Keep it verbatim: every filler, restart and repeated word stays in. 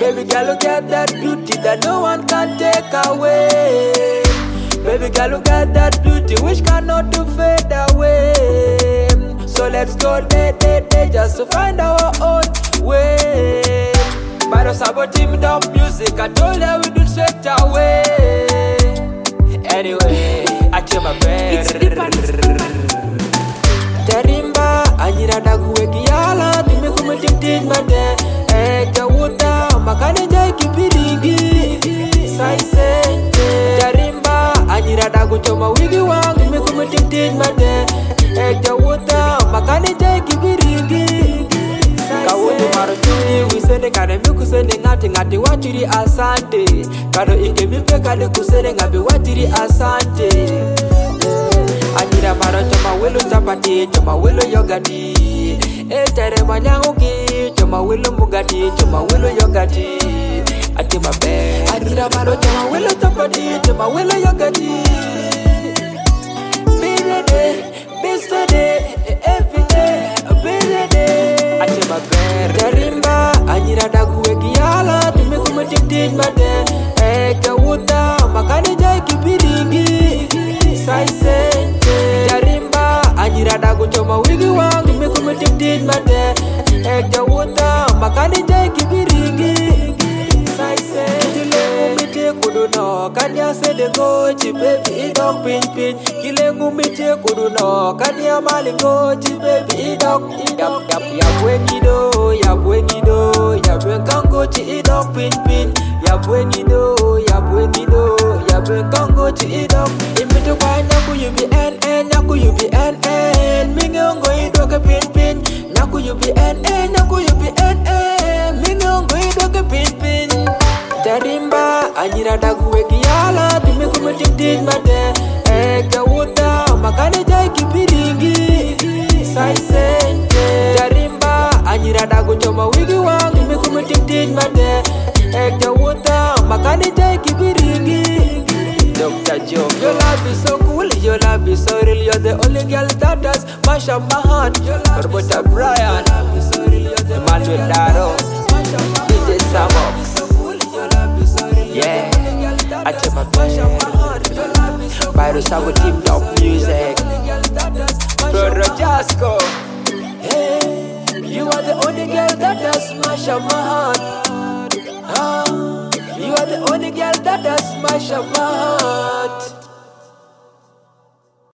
Baby girl, look at that beauty that no one can take away. Baby girl, look at that beauty which cannot to fade away. So let's go day, day, day, just to find our own way. But us about team down music, I told her we do straight away. Anyway, I tell my bed. Tarimba, anyira daguwe kiyala, tume kumetitin mate. Eh, jawuta, makane jai kibirigi. Sai sente. Tarimba, anyira dagu choma wigi wang, tume kumetitin mate. Eh, jawuta, makane jai kibirigi. Kawuni maro chungi, wisende kane miku sende ngati ngati wachiri asante. Kado inge mipe kade kusende ngabe wachiri asante. Anyira maro choma welu chapati, choma welu yogati. Etere manyanguki, choma welu mugati, choma welu yogati. Ati mabe. Anyira maro choma welu chapati, choma welu yogati. Every day, busy day, every day, busy day. Ati mabe. Tarimba, anyira daguwe kiyala, tume kumetitin mate. Eke wuta, makane jai kibirigi. Sai sente. Tarimba, anyira dagu choma wigi wang, tume kumetitin mate. Eke wuta, makane jai kibirigi. Sai sente. Kilengu mite kuduno, kanya sede gochi, baby idok pin pin. Kilengu mite kuduno, kanya mali gochi, baby idok idok. Yap yap wengido, yap wengido, yap wenkangochi idok pin pin. Yap wengido, yap wengido, yap wenkangochi idok. Imito kwa nyaku you be en en, nyaku you be en en. Mingongo idok pin pin. Nyaku you be en en, nyaku you be en en. Mingongo idok pin pin. Tarimba, anyira daguwe kiyala, tume kumetitin mate. Eke wuta, makane jai kibirigi. Sai sente. Tarimba, anyira dagu choma wigi wang, tume kumetitin mate. Eke wuta, makane jai kibirigi. Doctor Joe, your love is so cool, your love is so real. You're the only girl that does mash up my heart. Roberta Brian, Manuel Daro, D J Samo. Yeah, I tell my bed. Virus, I will team top music. Brother Jasco. Hey, you are the only girl that does smash up my heart. Ah, you are the only girl that does smash up my heart.